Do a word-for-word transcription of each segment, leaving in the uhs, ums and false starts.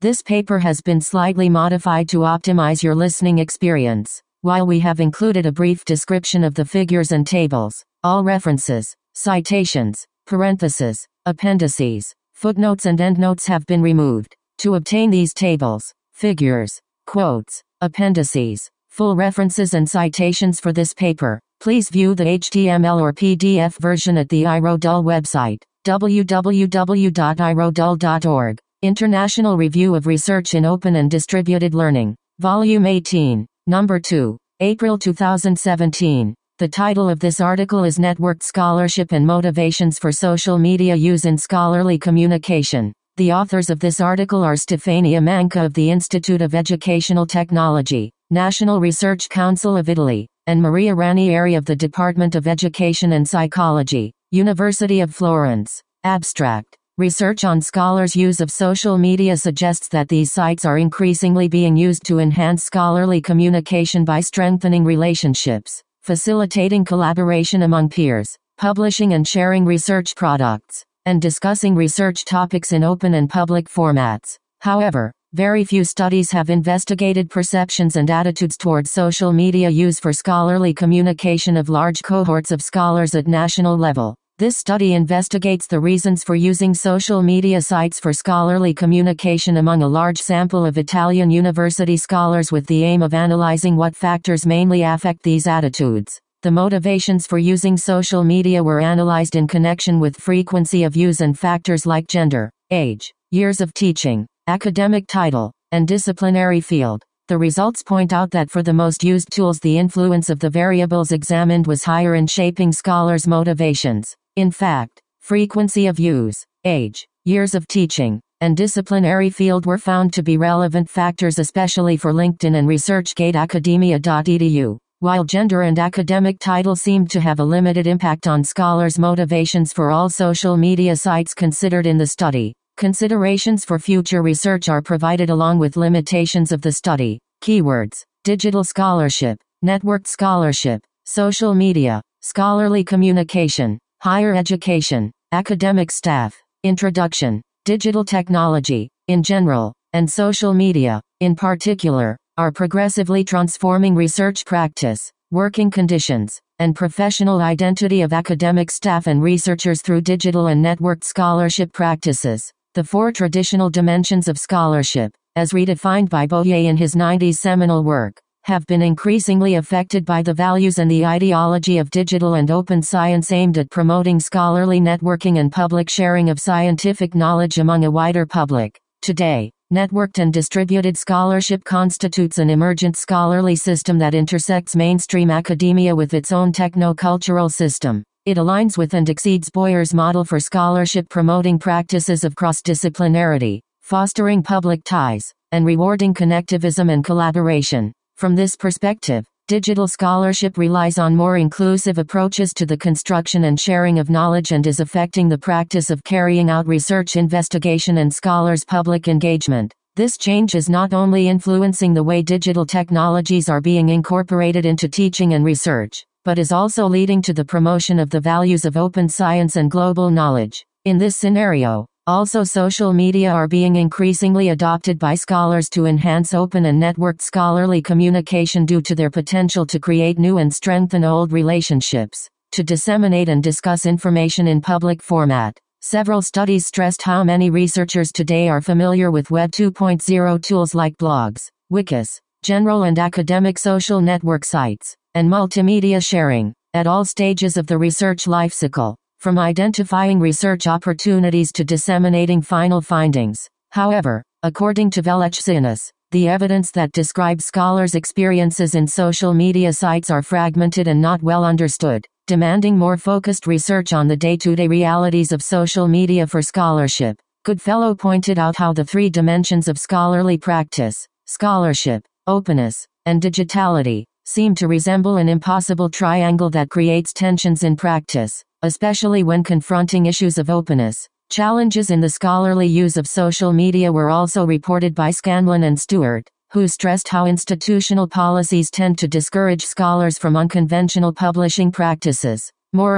This paper has been slightly modified to optimize your listening experience. While we have included a brief description of the figures and tables, all references, citations, parentheses, appendices, footnotes and endnotes have been removed. To obtain these tables, figures, quotes, appendices, full references and citations for this paper, please view the H T M L or P D F version at the iRodul website, w w w dot i rodul dot org. International Review of Research in Open and Distributed Learning, Volume eighteen, Number two, April two thousand seventeen. The title of this article is Networked Scholarship and Motivations for Social Media Use in Scholarly Communication. The authors of this article are Stefania Manca of the Institute of Educational Technology, National Research Council of Italy, and Maria Ranieri of the Department of Education and Psychology, University of Florence. Abstract. Research on scholars' use of social media suggests that these sites are increasingly being used to enhance scholarly communication by strengthening relationships, facilitating collaboration among peers, publishing and sharing research products, and discussing research topics in open and public formats. However, very few studies have investigated perceptions and attitudes towards social media use for scholarly communication of large cohorts of scholars at national level. This study investigates the reasons for using social media sites for scholarly communication among a large sample of Italian university scholars with the aim of analyzing what factors mainly affect these attitudes. The motivations for using social media were analyzed in connection with frequency of use and factors like gender, age, years of teaching, academic title, and disciplinary field. The results point out that for the most used tools, the influence of the variables examined was higher in shaping scholars' motivations. In fact, frequency of use, age, years of teaching, and disciplinary field were found to be relevant factors especially for LinkedIn and ResearchGate Academia dot e d u, while gender and academic title seemed to have a limited impact on scholars' motivations for all social media sites considered in the study. Considerations for future research are provided along with limitations of the study. Keywords: digital scholarship, networked scholarship, social media, scholarly communication, higher education, academic staff. Introduction. Digital technology, in general, and social media, in particular, are progressively transforming research practice, working conditions, and professional identity of academic staff and researchers through digital and networked scholarship practices. The four traditional dimensions of scholarship, as redefined by Boyer in his nineties seminal work, have been increasingly affected by the values and the ideology of digital and open science aimed at promoting scholarly networking and public sharing of scientific knowledge among a wider public. Today, networked and distributed scholarship constitutes an emergent scholarly system that intersects mainstream academia with its own techno-cultural system. It aligns with and exceeds Boyer's model for scholarship, promoting practices of cross-disciplinarity, fostering public ties, and rewarding connectivism and collaboration. From this perspective, digital scholarship relies on more inclusive approaches to the construction and sharing of knowledge and is affecting the practice of carrying out research, investigation, and scholars' public engagement. This change is not only influencing the way digital technologies are being incorporated into teaching and research, but is also leading to the promotion of the values of open science and global knowledge. In this scenario, also social media are being increasingly adopted by scholars to enhance open and networked scholarly communication due to their potential to create new and strengthen old relationships, to disseminate and discuss information in public format. Several studies stressed how many researchers today are familiar with Web two point oh tools like blogs, wikis, general and academic social network sites, and multimedia sharing, at all stages of the research lifecycle. From identifying research opportunities to disseminating final findings. However, according to Velechcinas, the evidence that describes scholars' experiences in social media sites are fragmented and not well understood, demanding more focused research on the day-to-day realities of social media for scholarship. Goodfellow pointed out how the three dimensions of scholarly practice, scholarship, openness, and digitality, seem to resemble an impossible triangle that creates tensions in practice, especially when confronting issues of openness. Challenges in the scholarly use of social media were also reported by Scanlon and Stewart, who stressed how institutional policies tend to discourage scholars from unconventional publishing practices. Moreover,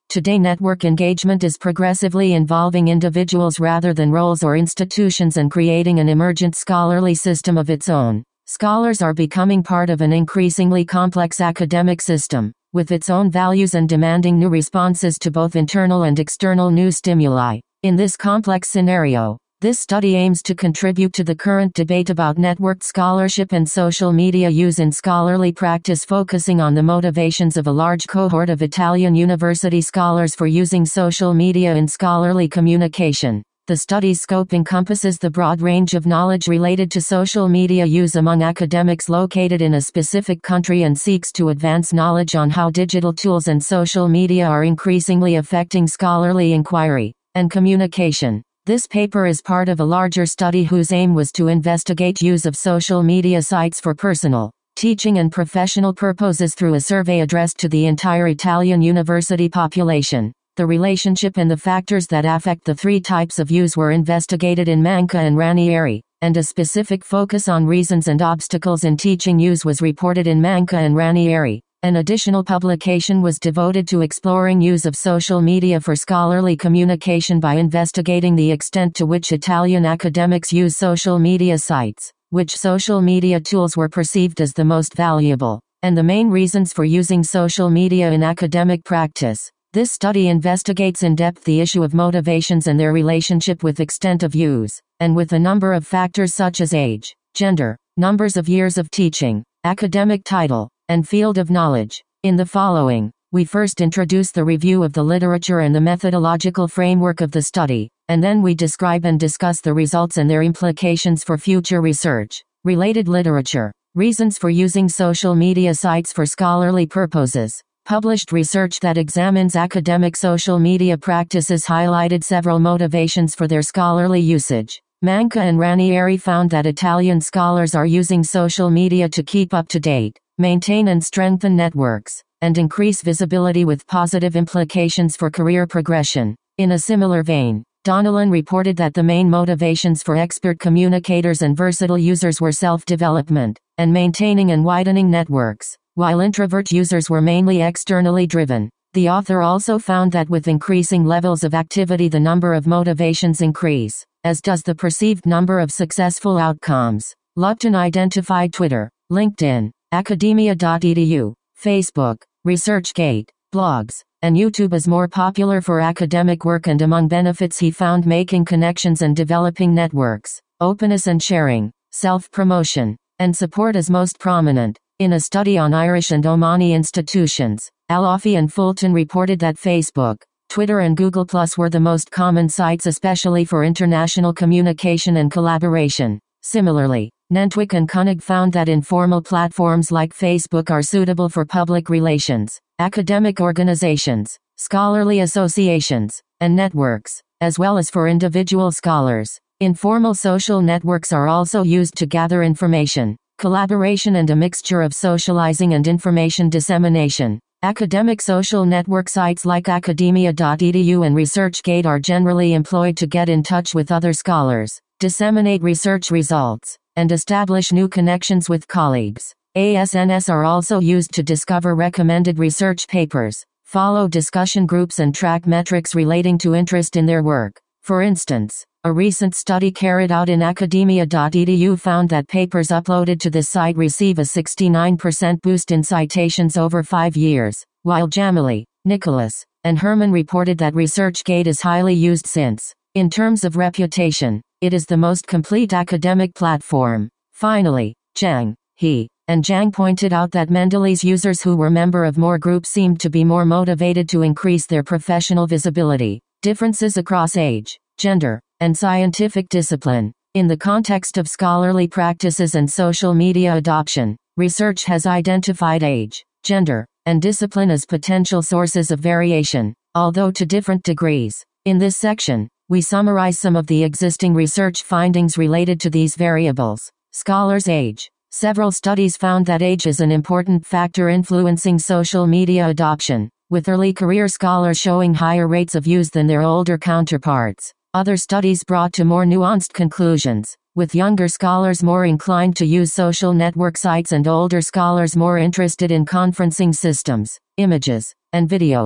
Today, network engagement is progressively involving individuals rather than roles or institutions and creating an emergent scholarly system of its own. Scholars are becoming part of an increasingly complex academic system, with its own values and demanding new responses to both internal and external new stimuli. In this complex scenario, this study aims to contribute to the current debate about networked scholarship and social media use in scholarly practice, focusing on the motivations of a large cohort of Italian university scholars for using social media in scholarly communication. The study's scope encompasses the broad range of knowledge related to social media use among academics located in a specific country and seeks to advance knowledge on how digital tools and social media are increasingly affecting scholarly inquiry and communication. This paper is part of a larger study whose aim was to investigate use of social media sites for personal, teaching and professional purposes through a survey addressed to the entire Italian university population. The relationship and the factors that affect the three types of use were investigated in Manca and Ranieri, and a specific focus on reasons and obstacles in teaching use was reported in Manca and Ranieri. An additional publication was devoted to exploring use of social media for scholarly communication by investigating the extent to which Italian academics use social media sites, which social media tools were perceived as the most valuable, and the main reasons for using social media in academic practice. This study investigates in depth the issue of motivations and their relationship with extent of use, and with a number of factors such as age, gender, numbers of years of teaching, academic title, and field of knowledge. In the following, we first introduce the review of the literature and the methodological framework of the study, and then we describe and discuss the results and their implications for future research. Related literature. Reasons for using social media sites for scholarly purposes. Published research that examines academic social media practices highlighted several motivations for their scholarly usage. Manca and Ranieri found that Italian scholars are using social media to keep up to date, maintain and strengthen networks, and increase visibility with positive implications for career progression. In a similar vein, Donnellan reported that the main motivations for expert communicators and versatile users were self-development, and maintaining and widening networks, while introvert users were mainly externally driven. The author also found that with increasing levels of activity the number of motivations increase, as does the perceived number of successful outcomes. Lupton identified Twitter, LinkedIn, academia dot e d u, Facebook, ResearchGate, blogs, and YouTube as more popular for academic work, and among benefits he found making connections and developing networks, openness and sharing, self-promotion, and support as most prominent. In a study on Irish and Omani institutions, Alofi and Fulton reported that Facebook, Twitter and Google Plus were the most common sites, especially for international communication and collaboration. Similarly, Nentwick and Koenig found that informal platforms like Facebook are suitable for public relations, academic organizations, scholarly associations, and networks, as well as for individual scholars. Informal social networks are also used to gather information, collaboration and a mixture of socializing and information dissemination. Academic social network sites like academia dot e d u and ResearchGate are generally employed to get in touch with other scholars, disseminate research results, and establish new connections with colleagues. A S N S are also used to discover recommended research papers, follow discussion groups and track metrics relating to interest in their work. For instance, a recent study carried out in academia dot e d u found that papers uploaded to this site receive a sixty-nine percent boost in citations over five years, while Jamali, Nicholas, and Herman reported that ResearchGate is highly used since, in terms of reputation, it is the most complete academic platform. Finally, Zhang, he, and Zhang pointed out that Mendeley's users who were member of more groups seemed to be more motivated to increase their professional visibility. Differences across age, gender, and scientific discipline. In the context of scholarly practices and social media adoption, research has identified age, gender, and discipline as potential sources of variation, although to different degrees. In this section, we summarize some of the existing research findings related to these variables. Scholars' age. Several studies found that age is an important factor influencing social media adoption, with early career scholars showing higher rates of use than their older counterparts. Other studies brought to more nuanced conclusions, with younger scholars more inclined to use social network sites and older scholars more interested in conferencing systems, images, and videos.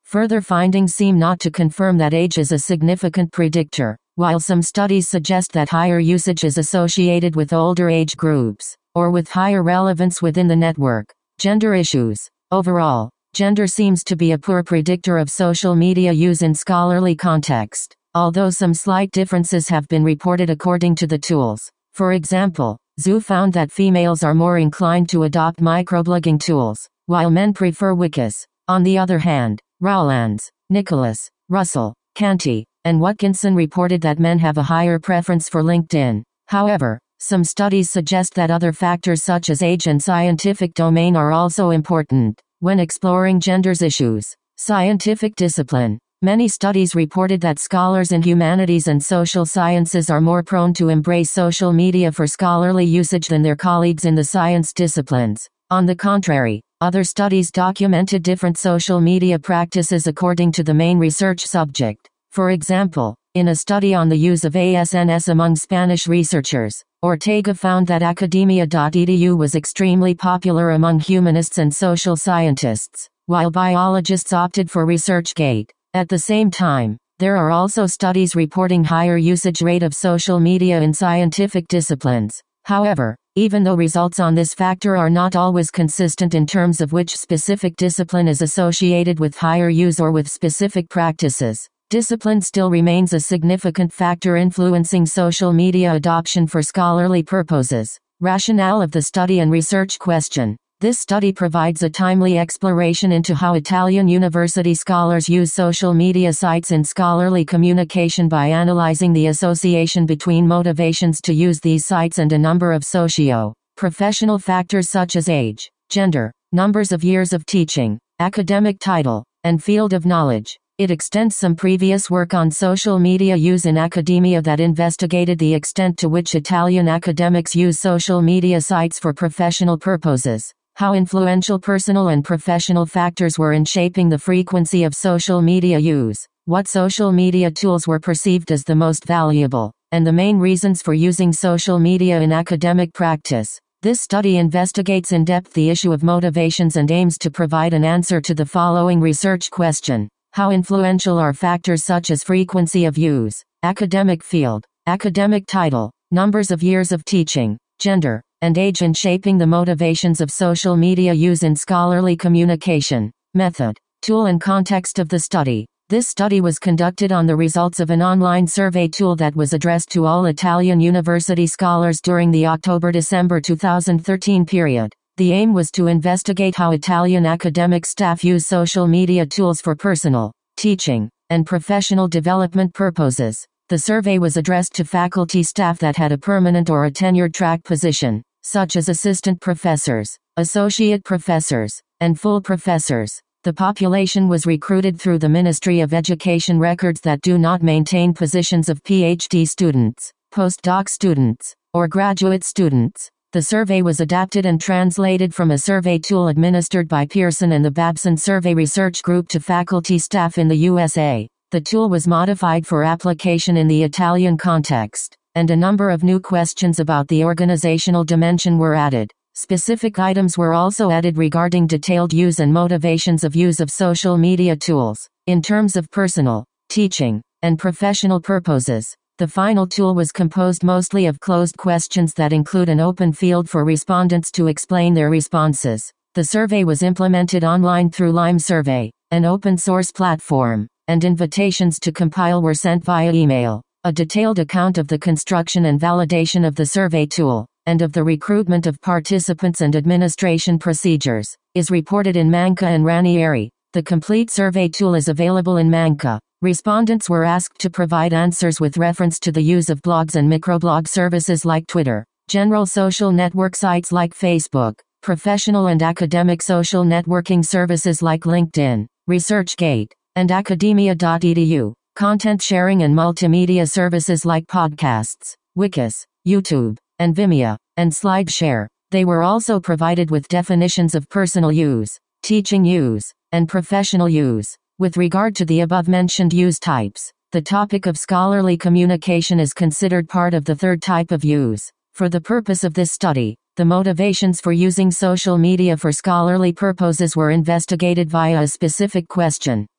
Further findings seem not to confirm that age is a significant predictor, while some studies suggest that higher usage is associated with older age groups, or with higher relevance within the network. Gender issues. Overall, gender seems to be a poor predictor of social media use in scholarly context, although some slight differences have been reported according to the tools. For example, Zhu found that females are more inclined to adopt microblogging tools, while men prefer Wikis. On the other hand, Rowlands, Nicholas, Russell, Canty, and Watkinson reported that men have a higher preference for LinkedIn. However, some studies suggest that other factors such as age and scientific domain are also important when exploring gender's issues. Scientific discipline. Many studies reported that scholars in humanities and social sciences are more prone to embrace social media for scholarly usage than their colleagues in the science disciplines. On the contrary, other studies documented different social media practices according to the main research subject. For example, in a study on the use of A S N S among Spanish researchers, Ortega found that academia dot e d u was extremely popular among humanists and social scientists, while biologists opted for ResearchGate. At the same time, there are also studies reporting higher usage rate of social media in scientific disciplines. However, even though results on this factor are not always consistent in terms of which specific discipline is associated with higher use or with specific practices, discipline still remains a significant factor influencing social media adoption for scholarly purposes. Rationale of the study and research question. This study provides a timely exploration into how Italian university scholars use social media sites in scholarly communication by analyzing the association between motivations to use these sites and a number of socio-professional factors such as age, gender, numbers of years of teaching, academic title, and field of knowledge. It extends some previous work on social media use in academia that investigated the extent to which Italian academics use social media sites for professional purposes. How influential personal and professional factors were in shaping the frequency of social media use, what social media tools were perceived as the most valuable, and the main reasons for using social media in academic practice. This study investigates in depth the issue of motivations and aims to provide an answer to the following research question. How influential are factors such as frequency of use, academic field, academic title, numbers of years of teaching, gender, and age in shaping the motivations of social media use in scholarly communication? Method, tool and context of the study. This study was conducted on the results of an online survey tool that was addressed to all Italian university scholars during the October-December two thousand thirteen period. The aim was to investigate how Italian academic staff use social media tools for personal, teaching, and professional development purposes. The survey was addressed to faculty staff that had a permanent or a tenured track position, such as assistant professors, associate professors, and full professors. The population was recruited through the Ministry of Education records that do not maintain positions of PhD students, postdoc students, or graduate students. The survey was adapted and translated from a survey tool administered by Pearson and the Babson Survey Research Group to faculty staff in the U S A. The tool was modified for application in the Italian context, and a number of new questions about the organizational dimension were added. Specific items were also added regarding detailed use and motivations of use of social media tools, in terms of personal, teaching, and professional purposes. The final tool was composed mostly of closed questions that include an open field for respondents to explain their responses. The survey was implemented online through Lime Survey, an open-source platform, and invitations to compile were sent via email. A detailed account of the construction and validation of the survey tool, and of the recruitment of participants and administration procedures, is reported in Manca and Ranieri. The complete survey tool is available in Manca. Respondents were asked to provide answers with reference to the use of blogs and microblog services like Twitter, general social network sites like Facebook, professional and academic social networking services like LinkedIn, ResearchGate, and academia dot e d u, content sharing and multimedia services like podcasts, Wikis, YouTube, and Vimeo, and SlideShare. They were also provided with definitions of personal use, teaching use, and professional use. With regard to the above-mentioned use types, the topic of scholarly communication is considered part of the third type of use. For the purpose of this study, the motivations for using social media for scholarly purposes were investigated via a specific question.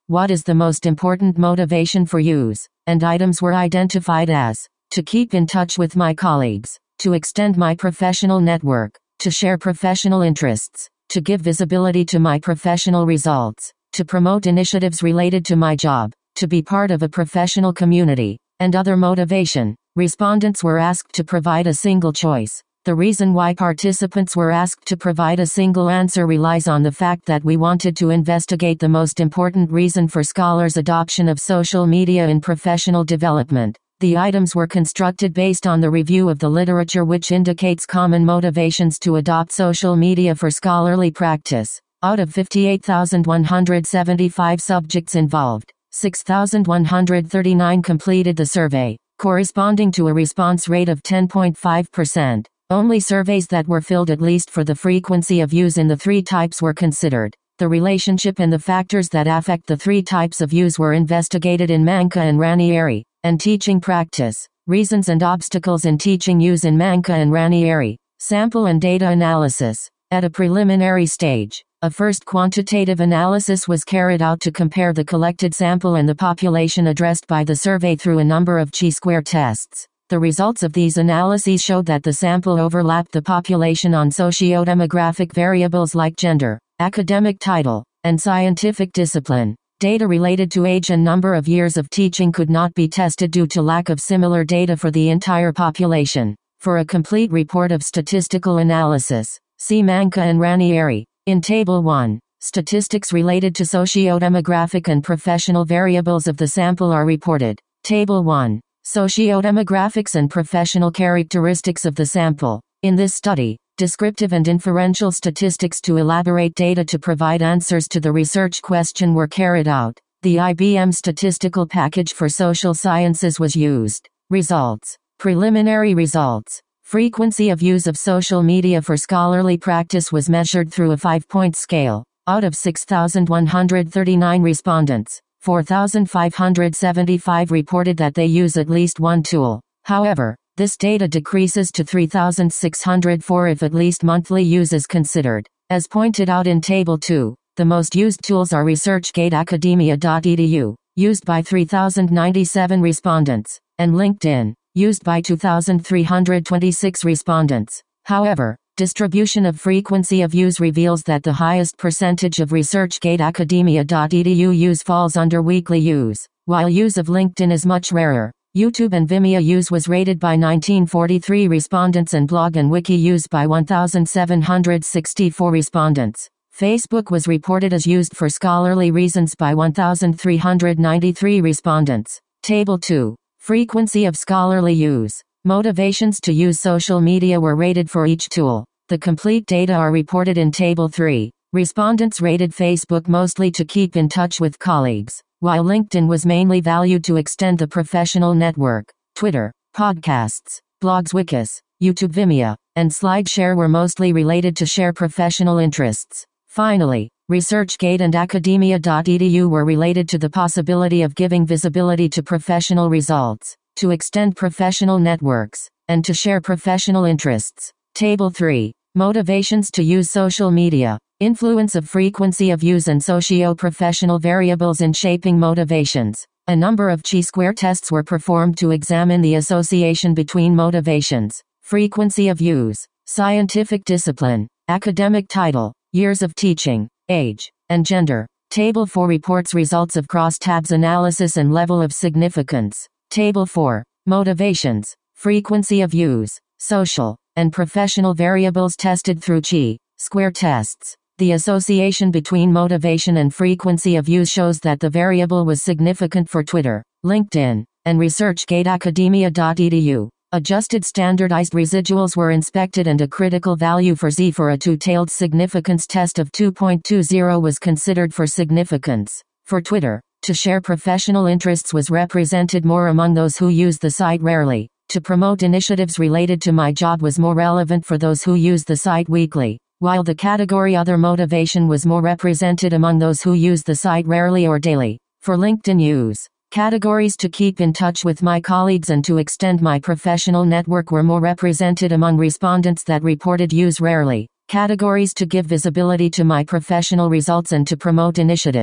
What is the most important motivation for use? And items were identified as to keep in touch with my colleagues, to extend my professional network, to share professional interests, to give visibility to my professional results, to promote initiatives related to my job, to be part of a professional community, and other motivation. Respondents were asked to provide a single choice. The reason why participants were asked to provide a single answer relies on the fact that we wanted to investigate the most important reason for scholars' adoption of social media in professional development. The items were constructed based on the review of the literature which indicates common motivations to adopt social media for scholarly practice. Out of fifty-eight thousand one hundred seventy-five subjects involved, six thousand one hundred thirty-nine completed the survey, corresponding to a response rate of ten point five percent. Only surveys that were filled at least for the frequency of use in the three types were considered. The relationship and the factors that affect the three types of use were investigated in Manka and Ranieri. And teaching practice. Reasons and obstacles in teaching use in Manka and Ranieri. Sample and data analysis. At a preliminary stage, a first quantitative analysis was carried out to compare the collected sample and the population addressed by the survey through a number of chi-square tests. The results of these analyses showed that the sample overlapped the population on socio-demographic variables like gender, academic title, and scientific discipline. Data related to age and number of years of teaching could not be tested due to lack of similar data for the entire population. For a complete report of statistical analysis, see Manka and Ranieri. In Table one, statistics related to socio-demographic and professional variables of the sample are reported. Table one, socio-demographics and professional characteristics of the sample. In this study, descriptive and inferential statistics to elaborate data to provide answers to the research question were carried out. The I B M statistical package for social sciences was used. Results. Preliminary results. Frequency of use of social media for scholarly practice was measured through a five-point scale. Out of six thousand one hundred thirty-nine respondents, four thousand five hundred seventy-five reported that they use at least one tool. However, this data decreases to three thousand six hundred four if at least monthly use is considered. As pointed out in Table two, the most used tools are ResearchGate Academia dot E D U, used by three thousand ninety-seven respondents, and LinkedIn, used by two thousand three hundred twenty-six respondents. However, distribution of frequency of use reveals that the highest percentage of ResearchGate Academia dot E D U use falls under weekly use, while use of LinkedIn is much rarer. YouTube and Vimeo use was rated by nineteen forty-three respondents and Blog and Wiki use by one thousand seven hundred sixty-four respondents. Facebook was reported as used for scholarly reasons by one thousand three hundred ninety-three respondents. Table two. Frequency of scholarly use. Motivations to use social media were rated for each tool. The complete data are reported in Table three. Respondents rated Facebook mostly to keep in touch with colleagues, while LinkedIn was mainly valued to extend the professional network. Twitter, podcasts, blogs, Wikis, YouTube, Vimeo, and SlideShare were mostly related to share professional interests. Finally, ResearchGate and Academia dot E D U were related to the possibility of giving visibility to professional results, to extend professional networks, and to share professional interests. Table three. Motivations to use social media. Influence of frequency of use and socio-professional variables in shaping motivations. A number of chi-square tests were performed to examine the association between motivations, frequency of use, scientific discipline, academic title, years of teaching, age, and gender. Table four reports results of crosstabs analysis and level of significance. Table four. Motivations, frequency of use, social, and professional variables tested through chi-square tests. The association between motivation and frequency of use shows that the variable was significant for Twitter, LinkedIn, and ResearchGate Academia dot E D U. Adjusted standardized residuals were inspected and a critical value for Z for a two-tailed significance test of two point two zero was considered for significance. For Twitter, to share professional interests was represented more among those who use the site rarely. To promote initiatives related to my job was more relevant for those who use the site weekly, while the category other motivation was more represented among those who use the site rarely or daily. For LinkedIn use, categories to keep in touch with my colleagues and to extend my professional network were more represented among respondents that reported use rarely. Categories to give visibility to my professional results and to promote initiatives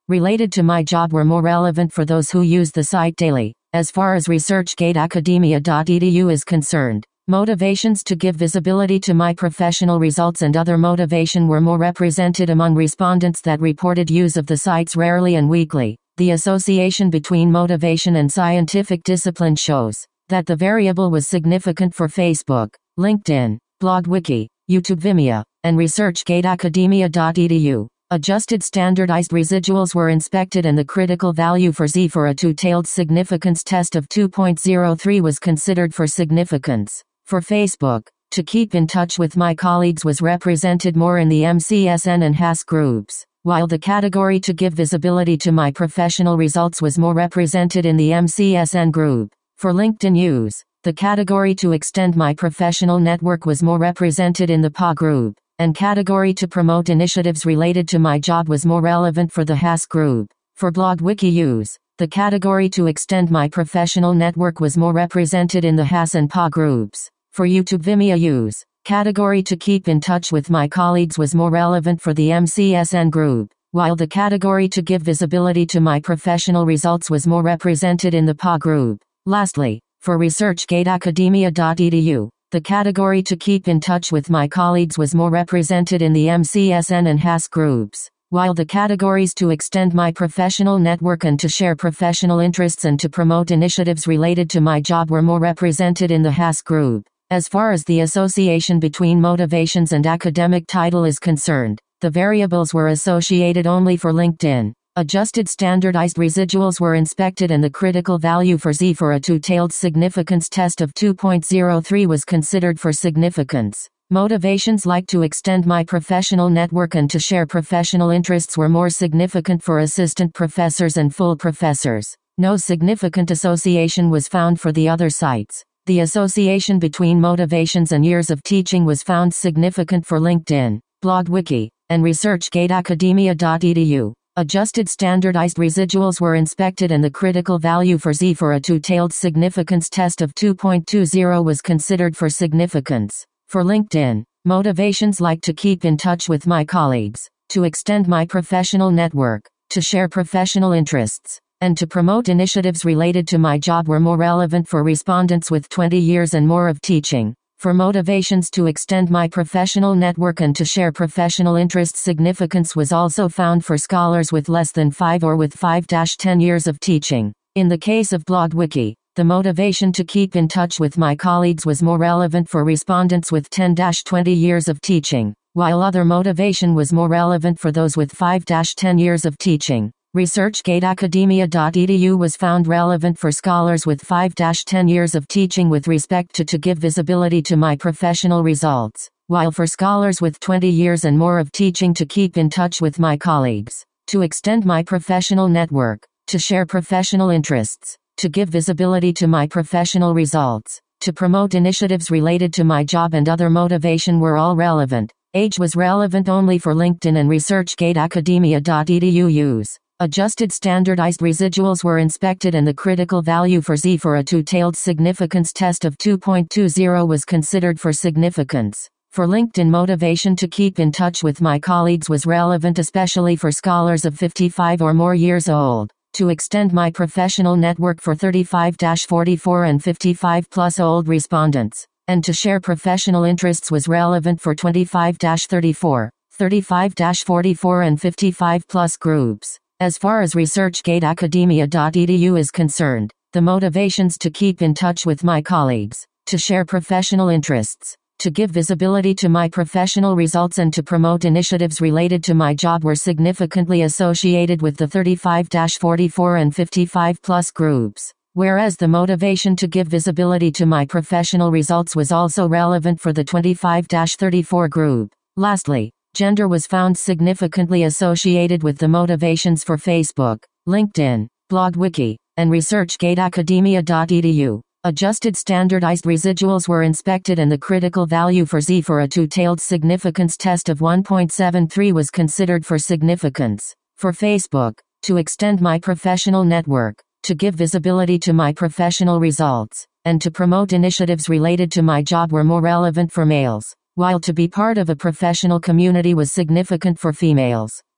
related to my job were more relevant for those who use the site daily. As far as ResearchGate Academia dot e d u is concerned, motivations to give visibility to my professional results and other motivation were more represented among respondents that reported use of the sites rarely and weekly. The association between motivation and scientific discipline shows that the variable was significant for Facebook, LinkedIn, BlogWiki, YouTube Vimeo, and ResearchGate Academia dot e d u. Adjusted standardized residuals were inspected and the critical value for Z for a two-tailed significance test of two point zero three was considered for significance. For Facebook, to keep in touch with my colleagues was represented more in the M C S N and H A S groups, while the category to give visibility to my professional results was more represented in the M C S N group. For LinkedIn use, the category to extend my professional network was more represented in the P A group, and category to promote initiatives related to my job was more relevant for the H A S group. For BlogWiki use, the category to extend my professional network was more represented in the H A S and P A groups. For YouTube Vimeo use, category to keep in touch with my colleagues was more relevant for the M C S N group, while the category to give visibility to my professional results was more represented in the P A group. Lastly, for ResearchGate Academia dot e d u, the category to keep in touch with my colleagues was more represented in the M C S N and H A S groups, while the categories to extend my professional network and to share professional interests and to promote initiatives related to my job were more represented in the H A S group. As far as the association between motivations and academic title is concerned, the variables were associated only for LinkedIn. Adjusted standardized residuals were inspected and the critical value for Z for a two-tailed significance test of two point zero three was considered for significance. Motivations like to extend my professional network and to share professional interests were more significant for assistant professors and full professors. No significant association was found for the other sites. The association between motivations and years of teaching was found significant for LinkedIn, BlogWiki, and ResearchGate Academia dot e d u. Adjusted standardized residuals were inspected and the critical value for Z for a two-tailed significance test of two point two zero was considered for significance. For LinkedIn, motivations like to keep in touch with my colleagues, to extend my professional network, to share professional interests, and to promote initiatives related to my job were more relevant for respondents with twenty years and more of teaching. For motivations to extend my professional network and to share professional interests, significance was also found for scholars with less than five or with five to ten years of teaching. In the case of BlogWiki, the motivation to keep in touch with my colleagues was more relevant for respondents with ten to twenty years of teaching, while other motivation was more relevant for those with five to ten years of teaching. ResearchGate Academia dot e d u was found relevant for scholars with five to ten years of teaching with respect to to give visibility to my professional results, while for scholars with twenty years and more of teaching to keep in touch with my colleagues, to extend my professional network, to share professional interests, to give visibility to my professional results, to promote initiatives related to my job and other motivation were all relevant. Age was relevant only for LinkedIn and ResearchGate Academia dot e d u use. Adjusted standardized residuals were inspected and the critical value for Z for a two-tailed significance test of two point two zero was considered for significance. For LinkedIn, motivation to keep in touch with my colleagues was relevant especially for scholars of fifty-five or more years old, to extend my professional network for thirty-five to forty-four and fifty-five plus old respondents, and to share professional interests was relevant for twenty-five to thirty-four, thirty-five to forty-four and fifty-five plus groups. As far as ResearchGate Academia dot e d u is concerned, the motivations to keep in touch with my colleagues, to share professional interests, to give visibility to my professional results and to promote initiatives related to my job were significantly associated with the thirty-five to forty-four and fifty-five plus groups, whereas the motivation to give visibility to my professional results was also relevant for the twenty-five to thirty-four group. Lastly, gender was found significantly associated with the motivations for Facebook, LinkedIn, BlogWiki, and ResearchGate Academia dot e d u. Adjusted standardized residuals were inspected and the critical value for Z for a two-tailed significance test of one point seven three was considered for significance. For Facebook, to extend my professional network, to give visibility to my professional results, and to promote initiatives related to my job were more relevant for males, while to be part of a professional community was significant for females.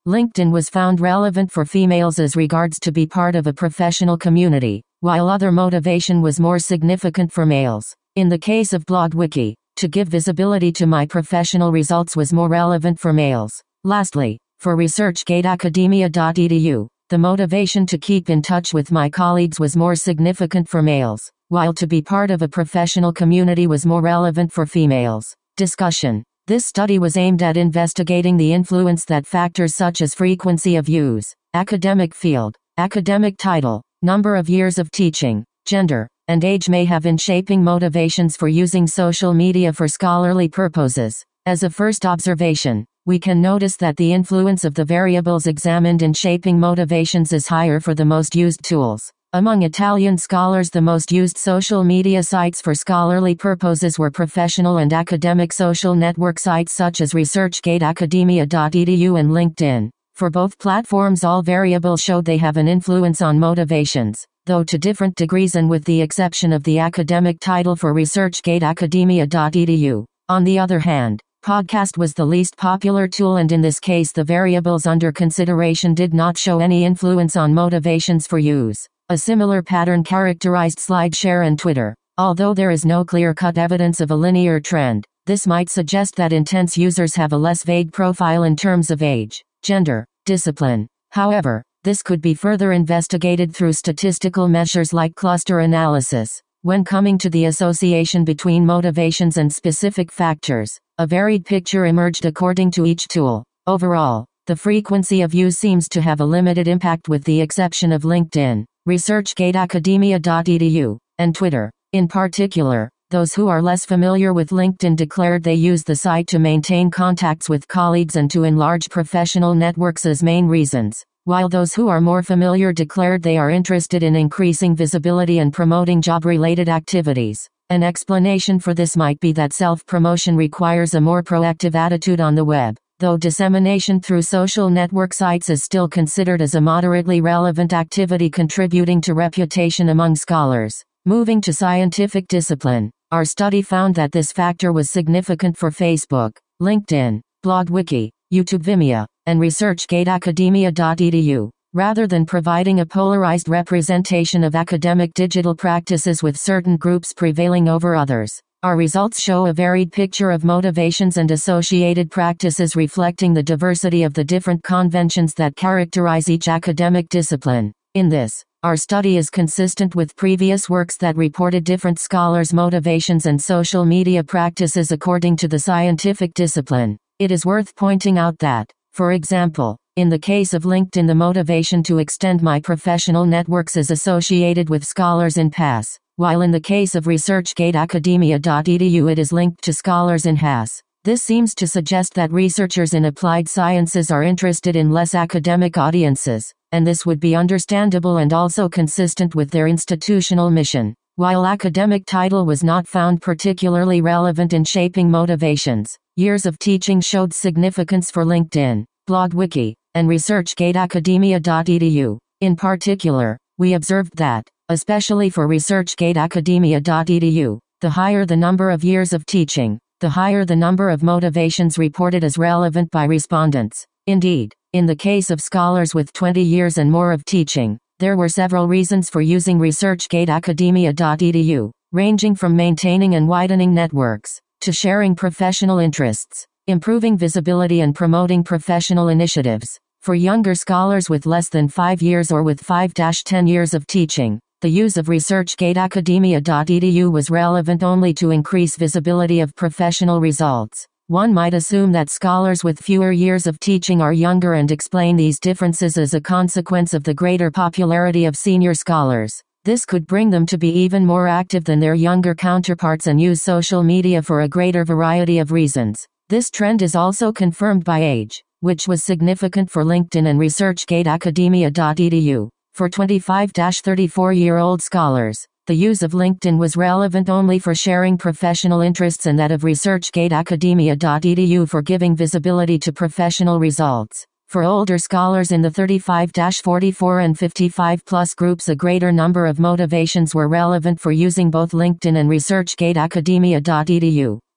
LinkedIn was found relevant for females as regards to be part of a professional community, while other motivation was more significant for males. In the case of BlogWiki, to give visibility to my professional results was more relevant for males. Lastly, for ResearchGate Academia dot e d u, the motivation to keep in touch with my colleagues was more significant for males, while to be part of a professional community was more relevant for females. Discussion. This study was aimed at investigating the influence that factors such as frequency of use, academic field, academic title, number of years of teaching, gender, and age may have in shaping motivations for using social media for scholarly purposes. As a first observation, we can notice that the influence of the variables examined in shaping motivations is higher for the most used tools. Among Italian scholars, the most used social media sites for scholarly purposes were professional and academic social network sites such as ResearchGate Academia dot e d u and LinkedIn. For both platforms, all variables showed they have an influence on motivations, though to different degrees and with the exception of the academic title for ResearchGate Academia dot e d u. On the other hand, Podcast was the least popular tool, and in this case the variables under consideration did not show any influence on motivations for use. A similar pattern characterized SlideShare and Twitter. Although there is no clear-cut evidence of a linear trend, this might suggest that intense users have a less vague profile in terms of age, gender, discipline. However, this could be further investigated through statistical measures like cluster analysis. When coming to the association between motivations and specific factors, a varied picture emerged according to each tool. Overall, the frequency of use seems to have a limited impact with the exception of LinkedIn, ResearchGate Academia dot e d u, and Twitter. In particular, those who are less familiar with LinkedIn declared they use the site to maintain contacts with colleagues and to enlarge professional networks as main reasons, while those who are more familiar declared they are interested in increasing visibility and promoting job-related activities. An explanation for this might be that self-promotion requires a more proactive attitude on the web, though dissemination through social network sites is still considered as a moderately relevant activity contributing to reputation among scholars. Moving to scientific discipline, our study found that this factor was significant for Facebook, LinkedIn, BlogWiki, YouTube Vimeo, and ResearchGate Academia dot e d u. Rather than providing a polarized representation of academic digital practices with certain groups prevailing over others, our results show a varied picture of motivations and associated practices reflecting the diversity of the different conventions that characterize each academic discipline. In this, our study is consistent with previous works that reported different scholars' motivations and social media practices according to the scientific discipline. It is worth pointing out that, for example, in the case of LinkedIn, the motivation to extend my professional networks is associated with scholars in P A S, while in the case of ResearchGate Academia dot e d u it is linked to scholars in H A S. This seems to suggest that researchers in applied sciences are interested in less academic audiences, and this would be understandable and also consistent with their institutional mission. While academic title was not found particularly relevant in shaping motivations, years of teaching showed significance for LinkedIn, BlogWiki, and ResearchGate Academia dot e d u. In particular, we observed that, especially for ResearchGate Academia dot e d u, the higher the number of years of teaching, the higher the number of motivations reported as relevant by respondents. Indeed, in the case of scholars with twenty years and more of teaching, there were several reasons for using ResearchGate Academia dot e d u, ranging from maintaining and widening networks, to sharing professional interests, improving visibility and promoting professional initiatives. For younger scholars with less than five years or with five to ten years of teaching, the use of ResearchGate Academia dot e d u was relevant only to increase visibility of professional results. One might assume that scholars with fewer years of teaching are younger and explain these differences as a consequence of the greater popularity of senior scholars. This could bring them to be even more active than their younger counterparts and use social media for a greater variety of reasons. This trend is also confirmed by age, which was significant for LinkedIn and ResearchGate Academia dot e d u. For twenty-five to thirty-four-year-old scholars, the use of LinkedIn was relevant only for sharing professional interests and that of ResearchGate Academia dot e d u for giving visibility to professional results. For older scholars in the thirty-five to forty-four and fifty-five plus groups, a greater number of motivations were relevant for using both LinkedIn and ResearchGate Academia dot e d u.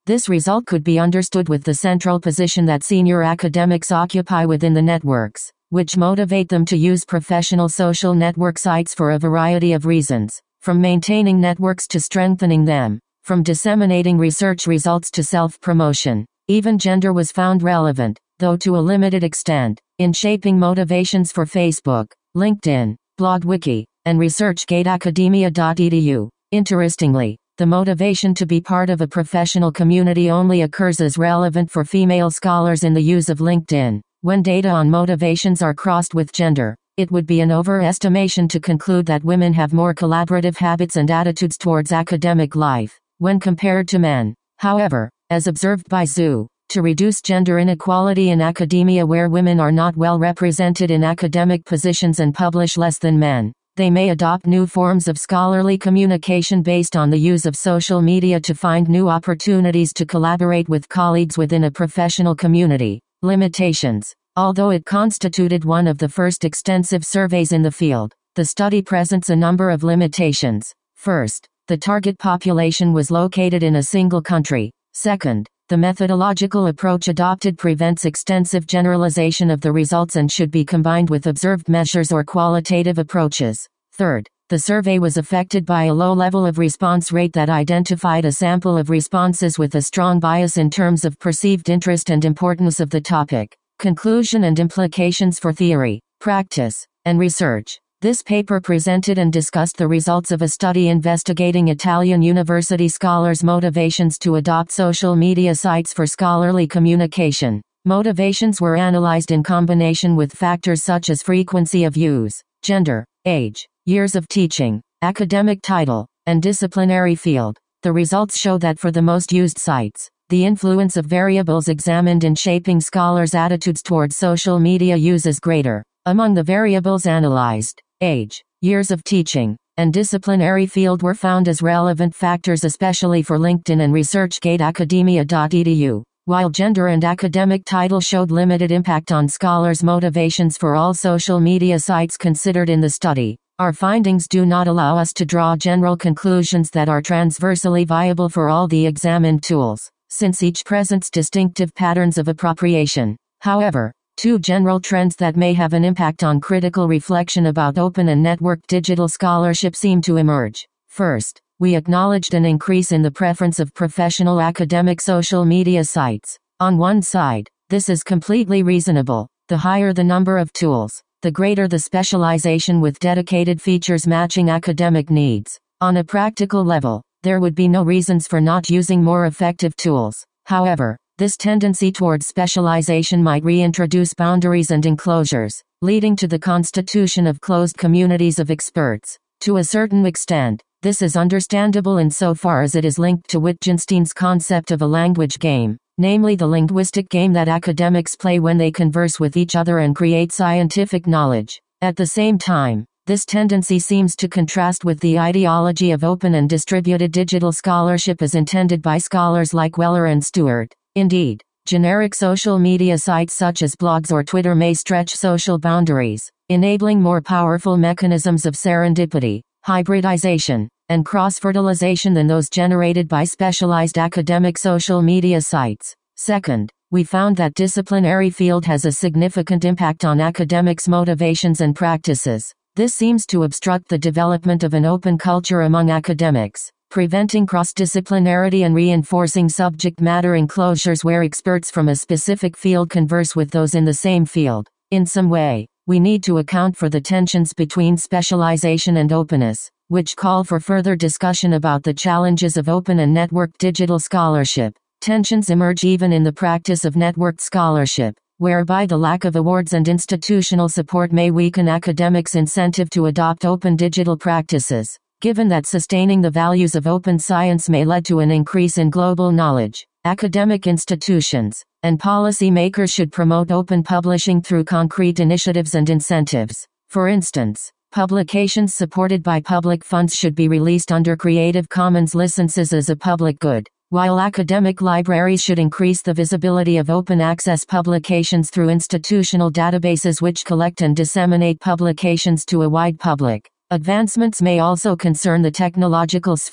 This result could be understood with the central position that senior academics occupy within the networks, which motivate them to use professional social network sites for a variety of reasons, from maintaining networks to strengthening them, from disseminating research results to self-promotion. Even gender was found relevant, though to a limited extent, in shaping motivations for Facebook, LinkedIn, BlogWiki, and ResearchGate Academia dot e d u. Interestingly, the motivation to be part of a professional community only occurs as relevant for female scholars in the use of LinkedIn. When data on motivations are crossed with gender, it would be an overestimation to conclude that women have more collaborative habits and attitudes towards academic life, when compared to men. However, as observed by Zhu, to reduce gender inequality in academia where women are not well represented in academic positions and publish less than men, they may adopt new forms of scholarly communication based on the use of social media to find new opportunities to collaborate with colleagues within a professional community. Limitations. Although it constituted one of the first extensive surveys in the field, the study presents a number of limitations. First, the target population was located in a single country. Second, the methodological approach adopted prevents extensive generalization of the results and should be combined with observed measures or qualitative approaches. Third, the survey was affected by a low level of response rate that identified a sample of responses with a strong bias in terms of perceived interest and importance of the topic. Conclusion and implications for theory, practice, and research. This paper presented and discussed the results of a study investigating Italian university scholars' motivations to adopt social media sites for scholarly communication. Motivations were analyzed in combination with factors such as frequency of use, gender, age, years of teaching, academic title, and disciplinary field. The results show that for the most used sites, the influence of variables examined in shaping scholars' attitudes towards social media use is greater. Among the variables analyzed, age, years of teaching, and disciplinary field were found as relevant factors especially for LinkedIn and ResearchGate Academia dot e d u, while gender and academic title showed limited impact on scholars' motivations for all social media sites considered in the study. Our findings do not allow us to draw general conclusions that are transversally viable for all the examined tools, since each presents distinctive patterns of appropriation. However, two general trends that may have an impact on critical reflection about open and networked digital scholarship seem to emerge. First, we acknowledged an increase in the preference of professional academic social media sites. On one side, this is completely reasonable. The higher the number of tools, the greater the specialization with dedicated features matching academic needs. On a practical level, there would be no reasons for not using more effective tools. However, this tendency towards specialization might reintroduce boundaries and enclosures, leading to the constitution of closed communities of experts. To a certain extent, this is understandable insofar as it is linked to Wittgenstein's concept of a language game, namely the linguistic game that academics play when they converse with each other and create scientific knowledge. At the same time, this tendency seems to contrast with the ideology of open and distributed digital scholarship as intended by scholars like Weller and Stewart. Indeed, generic social media sites such as blogs or Twitter may stretch social boundaries, enabling more powerful mechanisms of serendipity, hybridization, and cross-fertilization than those generated by specialized academic social media sites. Second, we found that disciplinary field has a significant impact on academics' motivations and practices. This seems to obstruct the development of an open culture among academics, preventing cross-disciplinarity and reinforcing subject matter enclosures where experts from a specific field converse with those in the same field. In some way, we need to account for the tensions between specialization and openness, which call for further discussion about the challenges of open and networked digital scholarship. Tensions emerge even in the practice of networked scholarship, whereby the lack of awards and institutional support may weaken academics' incentive to adopt open digital practices. Given that sustaining the values of open science may lead to an increase in global knowledge, academic institutions and policy makers should promote open publishing through concrete initiatives and incentives. For instance, publications supported by public funds should be released under Creative Commons licenses as a public good, while academic libraries should increase the visibility of open access publications through institutional databases which collect and disseminate publications to a wide public. Advancements may also concern the technological sphere.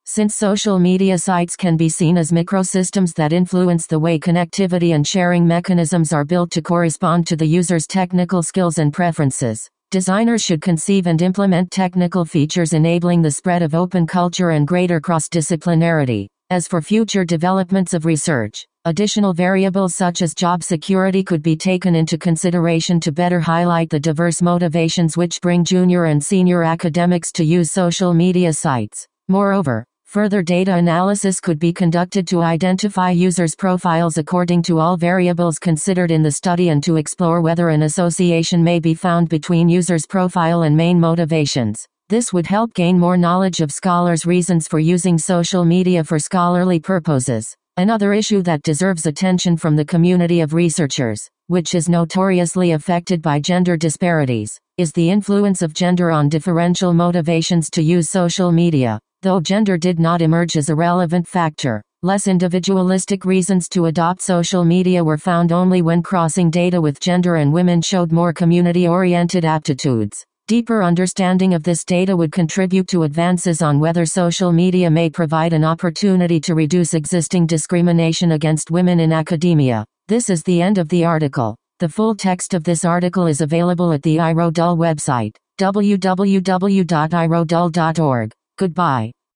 Since social media sites can be seen as microsystems that influence the way connectivity and sharing mechanisms are built to correspond to the user's technical skills and preferences, designers should conceive and implement technical features enabling the spread of open culture and greater cross-disciplinarity. As for future developments of research, additional variables such as job security could be taken into consideration to better highlight the diverse motivations which bring junior and senior academics to use social media sites. Moreover, further data analysis could be conducted to identify users' profiles according to all variables considered in the study and to explore whether an association may be found between users' profile and main motivations. This would help gain more knowledge of scholars' reasons for using social media for scholarly purposes. Another issue that deserves attention from the community of researchers, which is notoriously affected by gender disparities, is the influence of gender on differential motivations to use social media. Though gender did not emerge as a relevant factor, less individualistic reasons to adopt social media were found only when crossing data with gender and women showed more community-oriented aptitudes. Deeper understanding of this data would contribute to advances on whether social media may provide an opportunity to reduce existing discrimination against women in academia. This is the end of the article. The full text of this article is available at the I R O D U L website, w w w dot i r o d u l dot org. Goodbye.